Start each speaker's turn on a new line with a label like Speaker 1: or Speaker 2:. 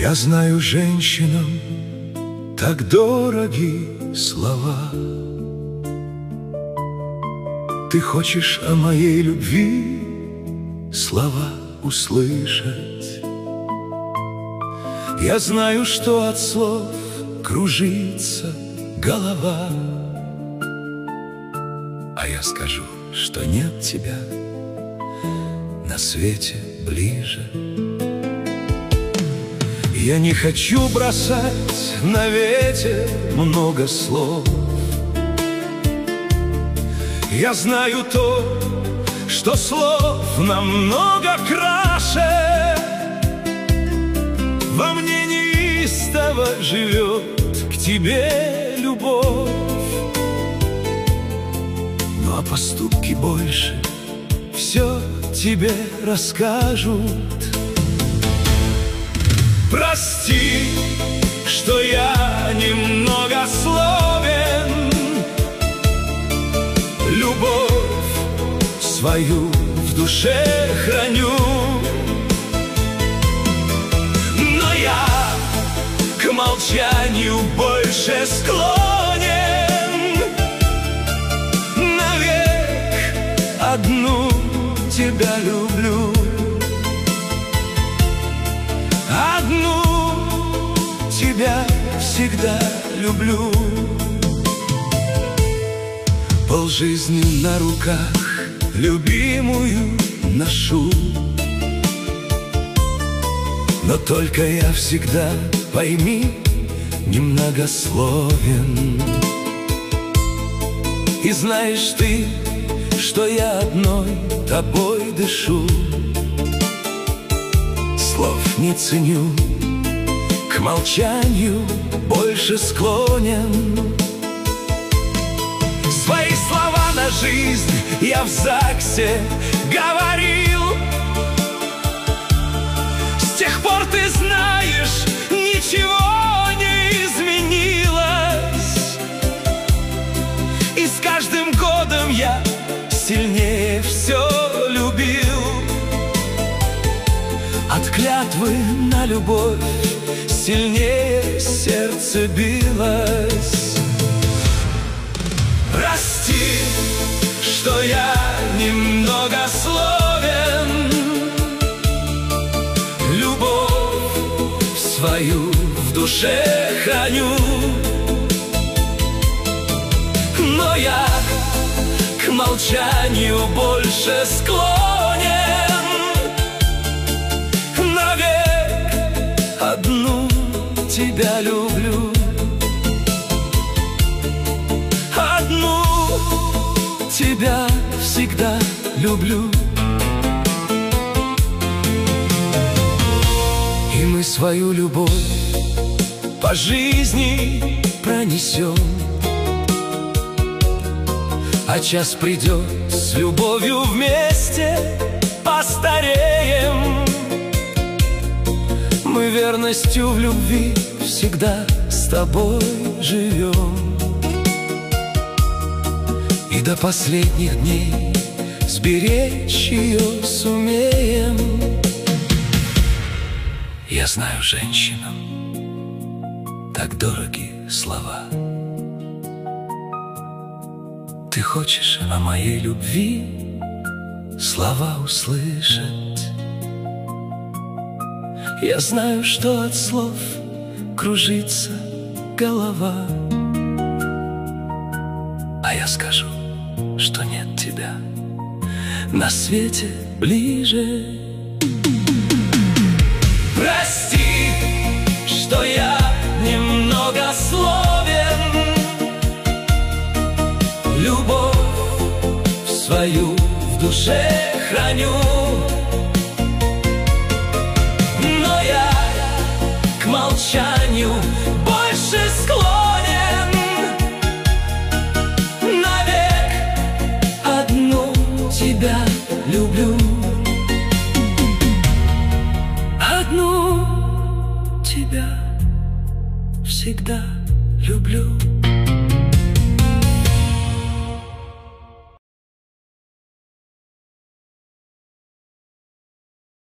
Speaker 1: Я знаю, женщинам так дороги слова. Ты хочешь о моей любви слова услышать. Я знаю, что от слов кружится голова, а я скажу, что нет тебя на свете ближе. Я не хочу бросать на ветер много слов. Я знаю то, что слов намного краше. Во мне неистово живет к тебе любовь, ну а поступки больше все тебе расскажут. Прости, что я немного словен, любовь свою в душе храню. Но я к молчанию больше склонен, навек одну тебя люблю. Одну тебя всегда люблю. Полжизни на руках любимую ношу, но только я всегда, пойми, немногословен. И знаешь ты, что я одной тобой дышу. Слов не ценю, к молчанию больше склонен. Свои слова на жизнь я в ЗАГСе говорил. С тех пор, ты знаешь, ничего не изменилось. И с каждым годом я сильнее все любил. От клятвы на любовь сильнее сердце билось. Прости, что я немного словен, любовь свою в душе храню. Но я к молчанию больше склонен, одну тебя люблю. Одну тебя всегда люблю. И мы свою любовь по жизни пронесем, а час придет, с любовью вместе постареем. Мы верностью в любви всегда с тобой живем. И до последних дней сберечь ее сумеем. Я знаю, женщинам так дороги слова. Ты хочешь о моей любви слова услышать. Я знаю, что от слов кружится голова, а я скажу, что нет тебя на свете ближе. Прости, что я немного словен, любовь свою в душе храню. К молчанию больше склонен, навек одну тебя люблю. Одну тебя всегда люблю.